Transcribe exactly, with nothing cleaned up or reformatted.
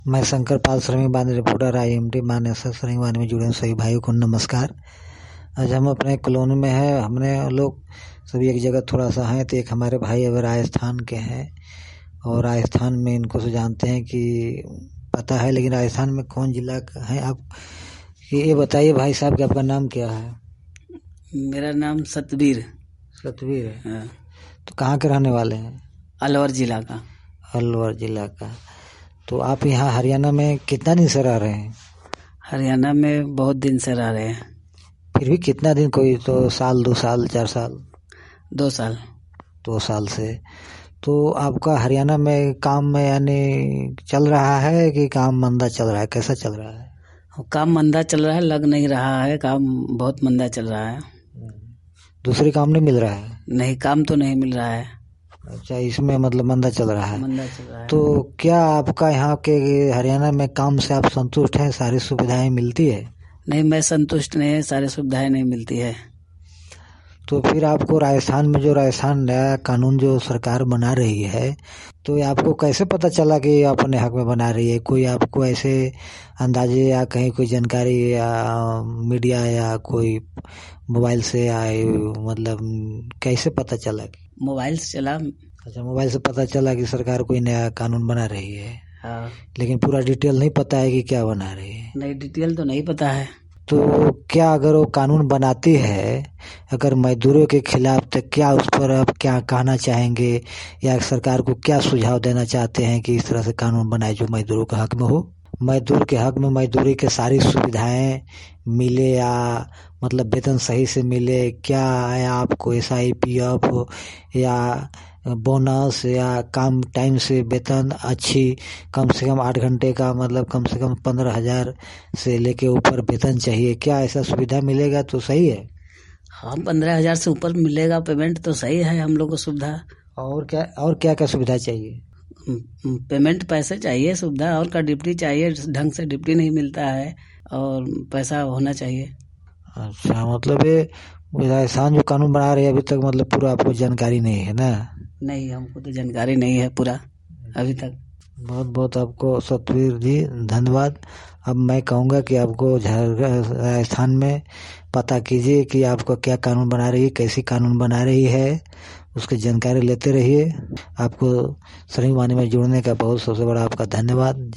मैं शंकर पाल श्रमिक बांध reporter I M T Manesar श्रमिक बांध में जुड़े सभी भाइयों को नमस्कार। आज हम अपने कॉलोनी में हैं। हमने लोग सभी एक जगह थोड़ा सा हैं, तो एक हमारे भाई अब राजस्थान के हैं और राजस्थान में इनको से जानते हैं कि पता है, लेकिन राजस्थान में कौन जिला का है आप, ये बताइए भाई साहब कि आपका नाम क्या है? मेरा नाम सतबीर सतबीर है। हाँ। तो कहाँ के रहने वाले हैं? अलवर जिला का। अलवर जिला का। तो आप यहाँ हरियाणा में कितना दिन से रह रहे हैं? हरियाणा में बहुत दिन से रह रहे हैं। फिर भी कितना दिन? कोई तो साल, दो साल, चार साल? दो साल। दो साल से। तो आपका हरियाणा में काम में यानी चल रहा है कि काम मंदा चल रहा है? कैसा चल रहा है? काम मंदा चल रहा है, लग नहीं रहा है। काम बहुत मंदा चल रहा है। दूसरी काम नहीं मिल रहा है? नहीं, काम तो नहीं मिल रहा है। अच्छा, इसमें मतलब मंदा चल रहा है। मंदा चल रहा है। तो क्या आपका यहाँ के हरियाणा में काम से आप संतुष्ट हैं? सारी सुविधाएं मिलती है? नहीं, मैं संतुष्ट नहीं है, सारी सुविधाएं नहीं मिलती है। तो फिर आपको राजस्थान में जो राजस्थान नया कानून जो सरकार बना रही है, तो ये आपको कैसे पता चला कि अपने हक में बना रही है? कोई आपको ऐसे अंदाजे या कहीं कोई जानकारी या मीडिया या कोई मोबाइल से आए, मतलब कैसे पता चला? मोबाइल से चला। अच्छा, मोबाइल से पता चला कि सरकार कोई नया कानून बना रही है। हाँ। लेकिन पूरा डिटेल नहीं पता है कि क्या बना रही है? नहीं, डिटेल तो नहीं पता है। तो क्या अगर वो कानून बनाती है अगर मजदूरों के खिलाफ, तो क्या उस पर आप क्या कहना चाहेंगे या सरकार को क्या सुझाव देना चाहते हैं कि इस तरह से कानून बनाए जो मजदूरों के हक में हो? मजदूर के हक में मजदूरी के सारी सुविधाएं मिले या मतलब वेतन सही से मिले, क्या है आपको एस आई पी एफ या बोनस या काम टाइम से वेतन अच्छी, कम से कम आठ घंटे का मतलब कम से कम पंद्रह हजार से लेके ऊपर वेतन चाहिए? क्या ऐसा सुविधा मिलेगा तो सही है? हाँ, पंद्रह हजार से ऊपर मिलेगा पेमेंट तो सही है हम लोग को सुविधा। और क्या और क्या क्या सुविधा चाहिए? पेमेंट पैसे चाहिए, सुविधा और का डिप्टी चाहिए, ढंग से डिप्टी नहीं मिलता है और पैसा होना चाहिए। अच्छा, मतलब ये राजस्थान जो कानून बना रहे हैं अभी तक मतलब पूरा आपको जानकारी नहीं है ना? नहीं, हमको तो जानकारी नहीं है पूरा अभी तक। बहुत बहुत आपको सतवीर जी धन्यवाद। अब मैं कहूँगा कि आपको राजस्थान में पता कीजिए कि आपको क्या कानून बना रही है, कैसी कानून बना रही है, उसकी जानकारी लेते रहिए। आपको श्रमिक वाहिनी में जुड़ने का बहुत सबसे बड़ा आपका धन्यवाद।